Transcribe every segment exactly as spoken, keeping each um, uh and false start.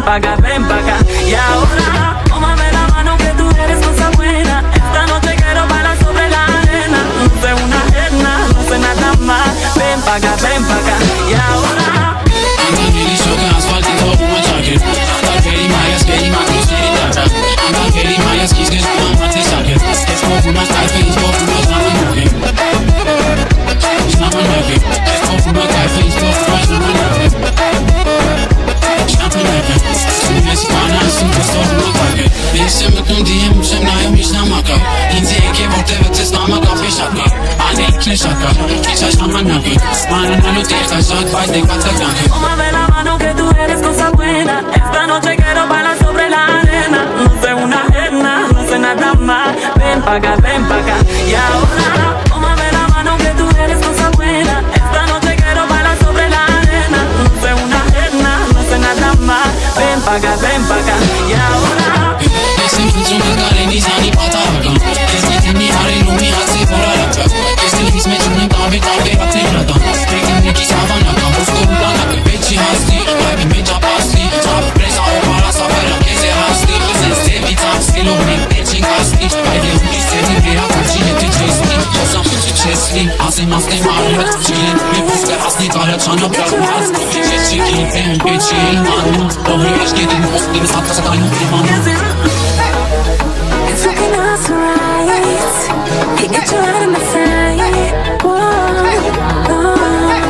pa' acá, ven pa' acá. Y ahora, tómame la mano que tú eres cosa buena. Esta noche quiero bailar sobre la arena. No sé una herna, no sé nada más. Ven pa' acá, ven pa' acá. Y ahora I'm really shook, asfalt in top of my jacket. I'm getting my ass, getting my clothes, getting that up. I'm getting my ass, kiss, kiss, I'm not a jacket. It's more for my style, face, more for my summer movie. It's not my nugget. It's more for my guy, face, more for my summer movie. It's not my nugget. Soon as you find out, soon as you're my target. Jestem tym diem, przemnają mieć na makach. Indzie jakie wątpię, ty znam maka pieszaka. A nie kleszaka, kiszaś na manaki. Mana na lutecha, żad, bajtek, batakanki. tómame la mano que tú eres cosa buena. Esta noche quiero bailar sobre la arena. No sé una herna, no sé nada más. Ven pa' acá, ven pa' acá. Y ahora, tómame la mano que tú eres cosa buena. Esta noche quiero bailar sobre la arena. No sé una herna, no sé nada más. Ven pa' acá, ven pa' acá. Y ahora Jestem wyczuła galeni zani pataka. Jestem tymi arelumi hacy poralaka. Jestem hizmetçinin kahve kahve hatırlada. Peki neki savanaka, usko ulanaka. Beci hasti, baby meca pasti. Top presa o para safera keze hasti. Sen sevi tam stilo mek beci kasti. Baby umi seni bir hata cineti cesti. Ozam içi cesti, azim asli marret. Cilin mi fuske asli kara çana bırakmaz. Gece çekin en beci imanım. Doğru eş gedin postimiz hatta satayım imanım. It's fucking us right. He get you out of my sight. Whoa, oh.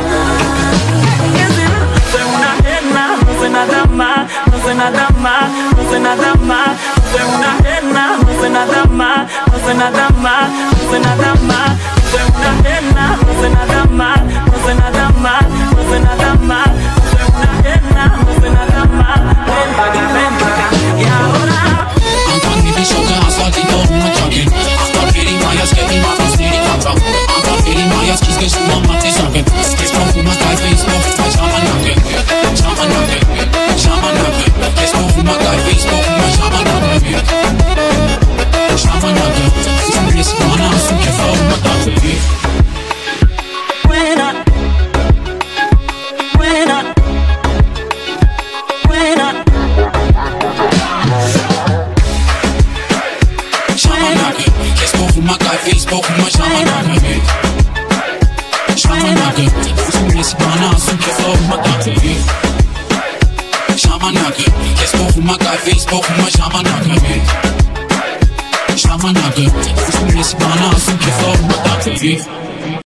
no sé una herna, no sé nada más. No sé nada más, no sé nada más. No sé una herna, no sé nada más. No sé nada más, no sé nada más. No sé una herna, no sé nada más. No sé nada más, no sé nada más. No sé una herna, no sé nada más. Ven pa' acá, ven pa' acá. Y ahora I'm really shook, asfalt in top of my jacket. I'm getting my ass, getting my clothes, getting that up. I'm getting my ass, kiss, kiss, I'm not a jacket. It's more for my guy, face, more for my shaman nugget. Shaman nugget, shaman nugget. It's more for my guy, face, more for my shaman nugget. Shaman nugget. It's a risk, man, I'm so careful, my nugget. buena, buena, buena. Shaman nugget. It's more for my guy, face, more for my shaman nugget. Shaman nugget. It's a risk, man, I'm so careful, my nugget. Shaman nugget. It's more for my guy, face, more for my shaman nugget. Shaman nugget. It's a risk, man, I'm so careful, my nugget.